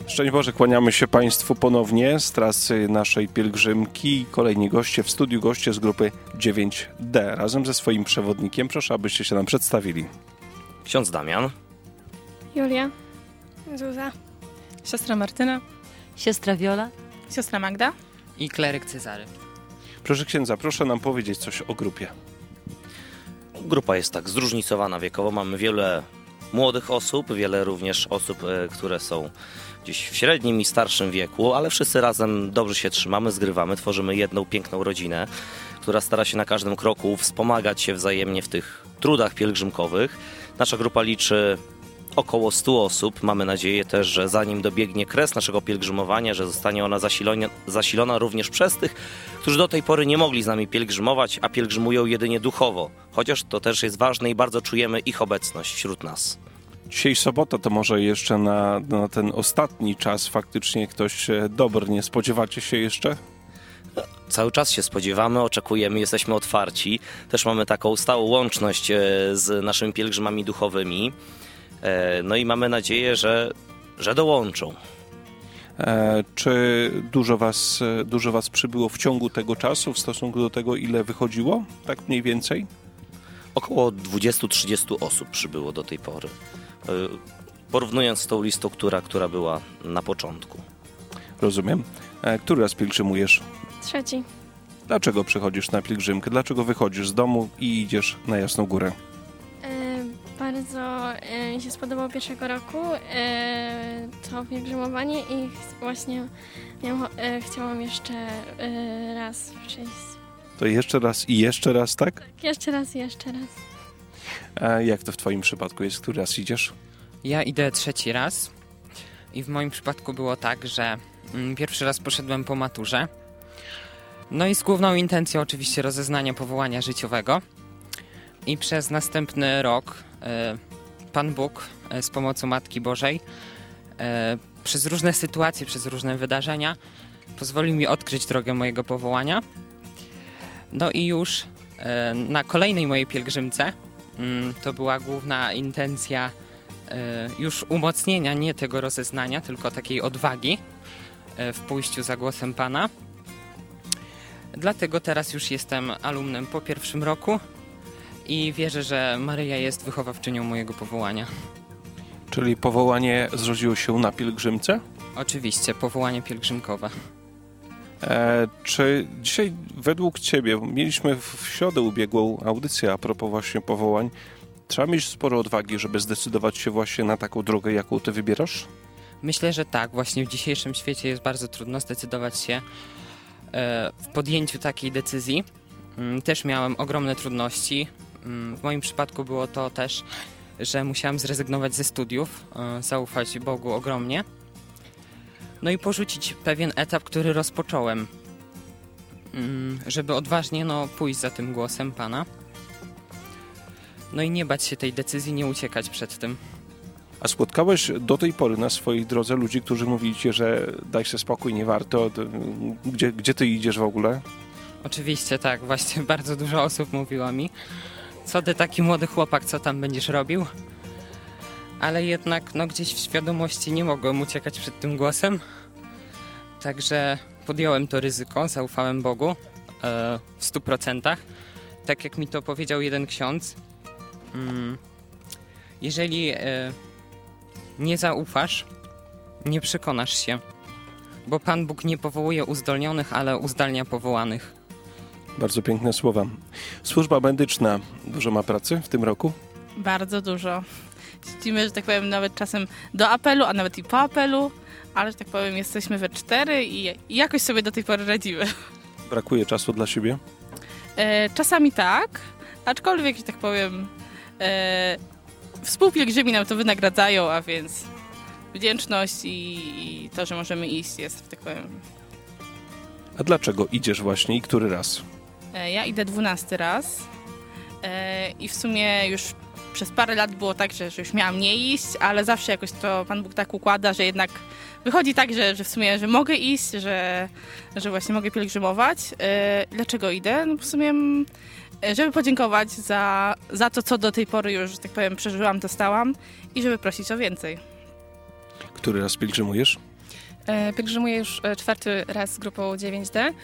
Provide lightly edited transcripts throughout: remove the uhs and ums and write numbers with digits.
Szczęść Boże, kłaniamy się Państwu ponownie z trasy naszej pielgrzymki. Kolejni goście w studiu, goście z grupy 9D. Razem ze swoim przewodnikiem, proszę, abyście się nam przedstawili. Ksiądz Damian. Julia. Zuza. Siostra Martyna. Siostra Wiola. Siostra Magda. I kleryk Cezary. Proszę księdza, proszę nam powiedzieć coś o grupie. Grupa jest tak zróżnicowana wiekowo. Mamy wiele młodych osób, wiele również osób, które są gdzieś w średnim i starszym wieku, ale wszyscy razem dobrze się trzymamy, zgrywamy, tworzymy jedną piękną rodzinę, która stara się na każdym kroku wspomagać się wzajemnie w tych trudach pielgrzymkowych. Nasza grupa liczy około 100 osób. Mamy nadzieję też, że zanim dobiegnie kres naszego pielgrzymowania, że zostanie ona zasilona również przez tych, którzy do tej pory nie mogli z nami pielgrzymować, a pielgrzymują jedynie duchowo. Chociaż to też jest ważne i bardzo czujemy ich obecność wśród nas. Dzisiaj sobota, to może jeszcze na ten ostatni czas faktycznie ktoś dobry. Nie spodziewacie się jeszcze? Cały czas się spodziewamy, oczekujemy, jesteśmy otwarci. Też mamy taką stałą łączność z naszymi pielgrzymami duchowymi. No i mamy nadzieję, że dołączą. Czy dużo was przybyło w ciągu tego czasu w stosunku do tego, ile wychodziło? Tak mniej więcej? Około 20-30 osób przybyło do tej pory. Porównując z tą listą, która była na początku. Rozumiem. Który raz pielgrzymujesz? 3. Dlaczego przychodzisz na pielgrzymkę? Dlaczego wychodzisz z domu i idziesz na Jasną Górę? Bardzo mi się spodobało pierwszego roku to pielgrzymowanie i właśnie chciałam jeszcze raz przyjść. To jeszcze raz i jeszcze raz, tak? Tak, jeszcze raz i jeszcze raz. A jak to w twoim przypadku jest? Który raz idziesz? Ja idę 3. raz i w moim przypadku było tak, że pierwszy raz poszedłem po maturze. No i z główną intencją oczywiście rozeznania powołania życiowego. I przez następny rok Pan Bóg z pomocą Matki Bożej przez różne sytuacje, przez różne wydarzenia pozwolił mi odkryć drogę mojego powołania. No i już na kolejnej mojej pielgrzymce to była główna intencja już umocnienia nie tego rozeznania, tylko takiej odwagi w pójściu za głosem Pana. Dlatego teraz już jestem alumnem po 1. roku i wierzę, że Maryja jest wychowawczynią mojego powołania. Czyli powołanie zrodziło się na pielgrzymce? Oczywiście, powołanie pielgrzymkowe. Czy dzisiaj według Ciebie, mieliśmy w środę ubiegłą audycję a propos właśnie powołań, trzeba mieć sporo odwagi, żeby zdecydować się właśnie na taką drogę, jaką Ty wybierasz? Myślę, że tak. Właśnie w dzisiejszym świecie jest bardzo trudno zdecydować się w podjęciu takiej decyzji. Też miałem ogromne trudności. W moim przypadku było to też, że musiałam zrezygnować ze studiów, zaufać Bogu ogromnie. No i porzucić pewien etap, który rozpocząłem, żeby odważnie pójść za tym głosem Pana. No i nie bać się tej decyzji, nie uciekać przed tym. A spotkałeś do tej pory na swojej drodze ludzi, którzy mówili Ci, że daj sobie spokój, nie warto, gdzie Ty idziesz w ogóle? Oczywiście tak, właśnie bardzo dużo osób mówiło mi, co ty taki młody chłopak, co tam będziesz robił? Ale jednak gdzieś w świadomości nie mogłem uciekać przed tym głosem. Także podjąłem to ryzyko, zaufałem Bogu w 100%. Tak jak mi to powiedział jeden ksiądz, jeżeli nie zaufasz, nie przekonasz się, bo Pan Bóg nie powołuje uzdolnionych, ale uzdalnia powołanych. Bardzo piękne słowa. Służba medyczna dużo ma pracy w tym roku? Bardzo dużo. Siedzimy, że tak powiem, nawet czasem do apelu, a nawet i po apelu, ale, że tak powiem, jesteśmy we 4 i jakoś sobie do tej pory radzimy. Brakuje czasu dla siebie? Czasami tak, aczkolwiek, że tak powiem, współpielgrzymi nam to wynagradzają, a więc wdzięczność i to, że możemy iść jest, tak powiem. A dlaczego idziesz właśnie i który raz? Ja idę 12 raz i w sumie już przez parę lat było tak, że już miałam nie iść, ale zawsze jakoś to Pan Bóg tak układa, że jednak wychodzi tak, że w sumie, że mogę iść, że właśnie mogę pielgrzymować. Dlaczego idę? No w sumie, żeby podziękować za to, co do tej pory już, że tak powiem, przeżyłam, dostałam i żeby prosić o więcej. Który raz pielgrzymujesz? Pielgrzymuję już 4. raz z grupą 9D.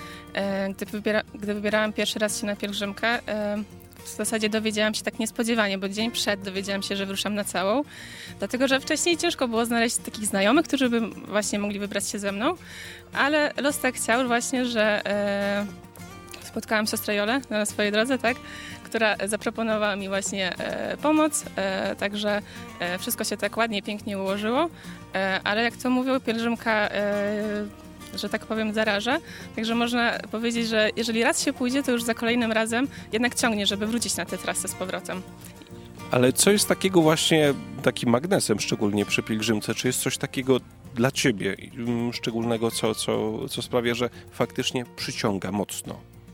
Gdy wybierałam pierwszy raz się na pielgrzymkę, w zasadzie dowiedziałam się tak niespodziewanie, bo dzień przed dowiedziałam się, że wyruszam na całą, dlatego że wcześniej ciężko było znaleźć takich znajomych, którzy by właśnie mogli wybrać się ze mną, ale los tak chciał właśnie, że spotkałam siostrę Jolę na swojej drodze, tak, która zaproponowała mi właśnie pomoc, także wszystko się tak ładnie, pięknie ułożyło, ale jak to mówią, pielgrzymka, że tak powiem, zaraża, także można powiedzieć, że jeżeli raz się pójdzie, to już za kolejnym razem jednak ciągnie, żeby wrócić na tę trasę z powrotem. Ale co jest takiego właśnie, takim magnesem szczególnie przy pielgrzymce? Czy jest coś takiego dla ciebie szczególnego, co sprawia, że faktycznie przyciąga mocno?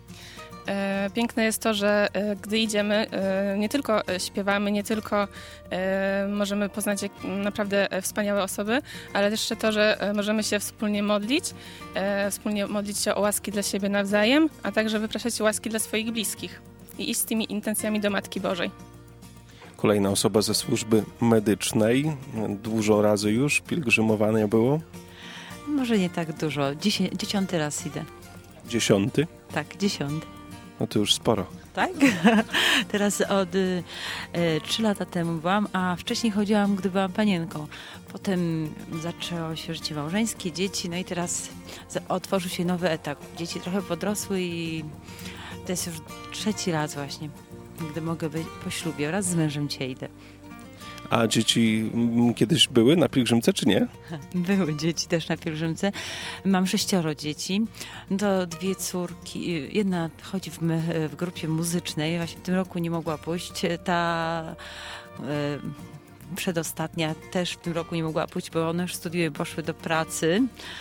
Piękne jest to, że gdy idziemy, nie tylko śpiewamy, nie tylko możemy poznać naprawdę wspaniałe osoby, ale jeszcze to, że możemy się wspólnie modlić się o łaski dla siebie nawzajem, a także wypraszać łaski dla swoich bliskich i iść z tymi intencjami do Matki Bożej. Kolejna osoba ze służby medycznej. Dużo razy już pielgrzymowania było? Może nie tak dużo. 10. raz idę. 10? Tak, 10. No to już sporo. Tak? Teraz od 3 lata temu byłam, a wcześniej chodziłam, gdy byłam panienką. Potem zaczęło się życie małżeńskie, dzieci, no i teraz otworzył się nowy etap. Dzieci trochę podrosły i to jest już 3. raz właśnie, gdy mogę być po ślubie. Wraz z mężem dzisiaj idę. A dzieci kiedyś były na pielgrzymce, czy nie? Były dzieci też na pielgrzymce. Mam 6 dzieci. To 2 córki. Jedna chodzi w grupie muzycznej. Właśnie w tym roku nie mogła pójść. Ta przedostatnia też w tym roku nie mogła pójść, bo one już studiują, poszły do pracy.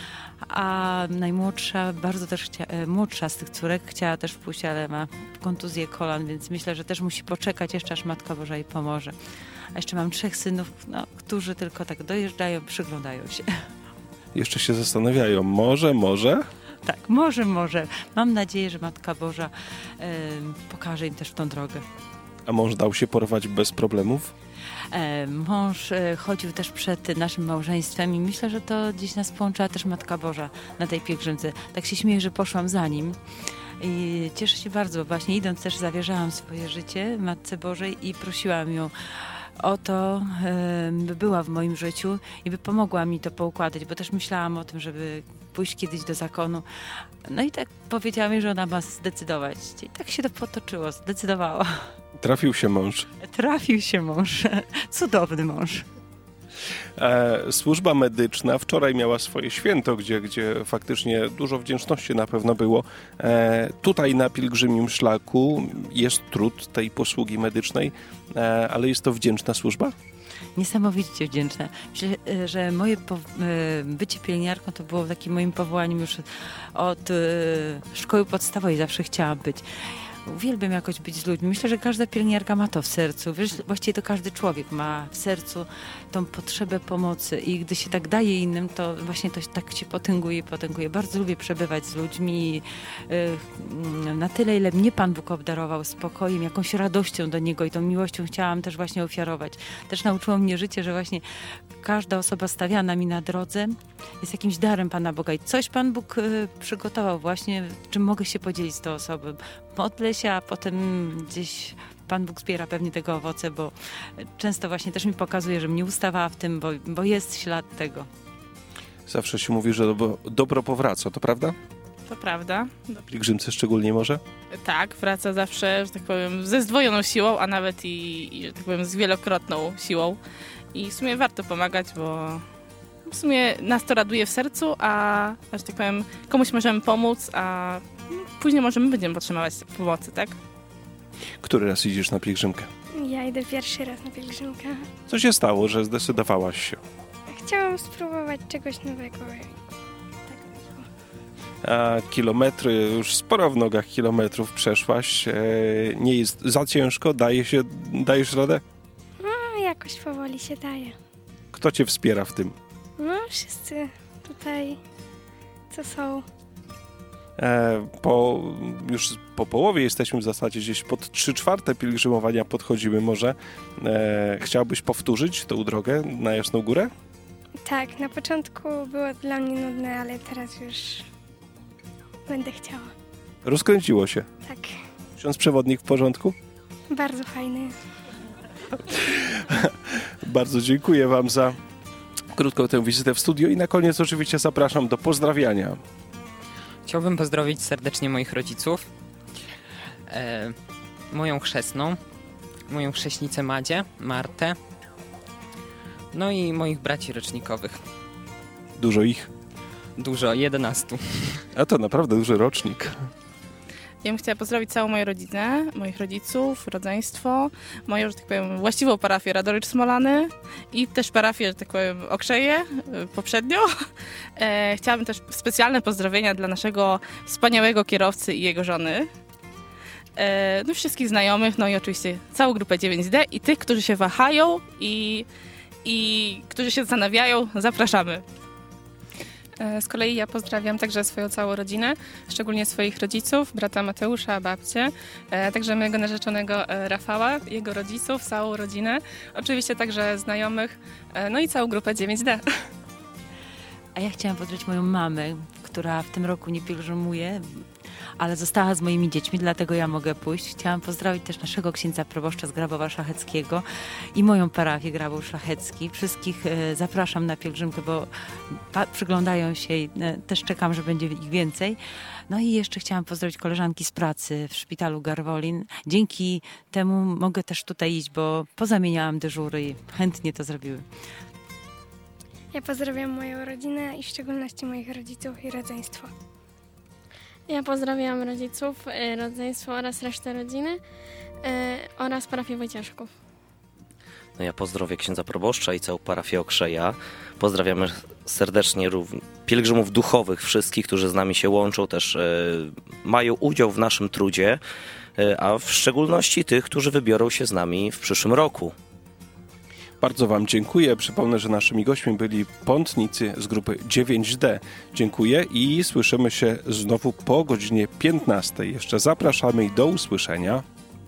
A najmłodsza, bardzo też młodsza z tych córek chciała też pójść, ale ma kontuzję kolan, więc myślę, że też musi poczekać jeszcze, aż Matka Boża jej pomoże. A jeszcze mam 3 synów, którzy tylko tak dojeżdżają, przyglądają się. Jeszcze się zastanawiają. Może? Tak, może. Mam nadzieję, że Matka Boża pokaże im też tą drogę. A mąż dał się porwać bez problemów? Mąż chodził też przed naszym małżeństwem i myślę, że to gdzieś nas połączyła też Matka Boża na tej pielgrzymce. Tak się śmieję, że poszłam za nim i cieszę się bardzo, bo właśnie idąc też zawierzałam swoje życie Matce Bożej i prosiłam ją o to, by była w moim życiu i by pomogła mi to poukładać, bo też myślałam o tym, żeby pójść kiedyś do zakonu. No i tak powiedziała mi, że ona ma zdecydować. I tak się to potoczyło, zdecydowała. Trafił się mąż. Trafił się mąż. Cudowny mąż. Służba medyczna wczoraj miała swoje święto, gdzie faktycznie dużo wdzięczności na pewno było. Tutaj na pielgrzymim szlaku jest trud tej posługi medycznej, ale jest to wdzięczna służba? Niesamowicie wdzięczna. Myślę, że moje bycie pielęgniarką to było takim moim powołaniem już od szkoły podstawowej. Zawsze chciałam być. Uwielbiam jakoś być z ludźmi. Myślę, że każda pielęgniarka ma to w sercu. Wiesz, właściwie to każdy człowiek ma w sercu tą potrzebę pomocy i gdy się tak daje innym, to właśnie to tak się potęguje. Bardzo lubię przebywać z ludźmi na tyle, ile mnie Pan Bóg obdarował spokojem, jakąś radością do Niego i tą miłością chciałam też właśnie ofiarować. Też nauczyło mnie życie, że właśnie każda osoba stawiana mi na drodze jest jakimś darem Pana Boga i coś Pan Bóg przygotował właśnie, czym mogę się podzielić z tą osobą. Modlę się, a potem gdzieś Pan Bóg zbiera pewnie tego owoce, bo często właśnie też mi pokazuje, że mnie ustawała w tym, bo jest ślad tego. Zawsze się mówi, że dobro powraca, to prawda? To prawda. Na pielgrzymce szczególnie może? Tak, wraca zawsze, że tak powiem, ze zdwojoną siłą, a nawet i że tak powiem, z wielokrotną siłą. I w sumie warto pomagać, bo w sumie nas to raduje w sercu, a że tak powiem, komuś możemy pomóc, a później będziemy potrzebować pomocy, tak? Który raz idziesz na pielgrzymkę? Ja idę pierwszy raz na pielgrzymkę. Co się stało, że zdecydowałaś się? Chciałam spróbować czegoś nowego. A kilometry, już sporo w nogach kilometrów przeszłaś. Nie jest za ciężko? Dajesz radę? No, jakoś powoli się daje. Kto cię wspiera w tym? No, wszyscy tutaj, co są. Już po połowie jesteśmy w zasadzie gdzieś pod 3/4 pielgrzymowania podchodzimy może. Chciałbyś powtórzyć tą drogę na Jasną Górę? Tak, na początku było dla mnie nudne, ale teraz już będę chciała. Rozkręciło się. Tak, Ksiądz przewodnik w porządku? bardzo fajny. Bardzo dziękuję Wam za krótką tę wizytę w studio i na koniec oczywiście zapraszam do pozdrawiania. Chciałbym pozdrowić serdecznie moich rodziców, moją chrzestną, moją chrześnicę Madzię, Martę, no i moich braci rocznikowych. Dużo ich. Dużo, 11. A to naprawdę duży rocznik. Ja bym chciała pozdrowić całą moją rodzinę, moich rodziców, rodzeństwo, moją, że tak powiem, właściwą parafię Radorycz Smolany i też parafię, że tak powiem, Okrzeje poprzednio. Chciałabym też specjalne pozdrowienia dla naszego wspaniałego kierowcy i jego żony. No wszystkich znajomych, no i oczywiście całą grupę 9D i tych, którzy się wahają i którzy się zastanawiają, zapraszamy. Z kolei ja pozdrawiam także swoją całą rodzinę, szczególnie swoich rodziców, brata Mateusza, babcię, także mojego narzeczonego Rafała, jego rodziców, całą rodzinę, oczywiście także znajomych, no i całą grupę 9D. A ja chciałam pozdrowić moją mamę, która w tym roku nie pielgrzymuje, ale została z moimi dziećmi, dlatego ja mogę pójść. Chciałam pozdrowić też naszego księdza proboszcza z Grabowa Szlacheckiego i moją parafię Grabów Szlachecki. Wszystkich zapraszam na pielgrzymkę, bo przyglądają się i też czekam, że będzie ich więcej. No i jeszcze chciałam pozdrowić koleżanki z pracy w szpitalu Garwolin. Dzięki temu mogę też tutaj iść, bo pozamieniałam dyżury i chętnie to zrobiły. Ja pozdrawiam moją rodzinę i w szczególności moich rodziców i rodzeństwo. Ja pozdrawiam rodziców, rodzeństwo oraz resztę rodziny oraz parafię Wojciaszków. No ja pozdrowię księdza proboszcza i całą parafię Okrzeja. Pozdrawiamy serdecznie pielgrzymów duchowych, wszystkich, którzy z nami się łączą, też mają udział w naszym trudzie, a w szczególności tych, którzy wybiorą się z nami w przyszłym roku. Bardzo Wam dziękuję. Przypomnę, że naszymi gośćmi byli pątnicy z grupy 9D. Dziękuję i słyszymy się znowu po godzinie 15. Jeszcze zapraszamy i do usłyszenia.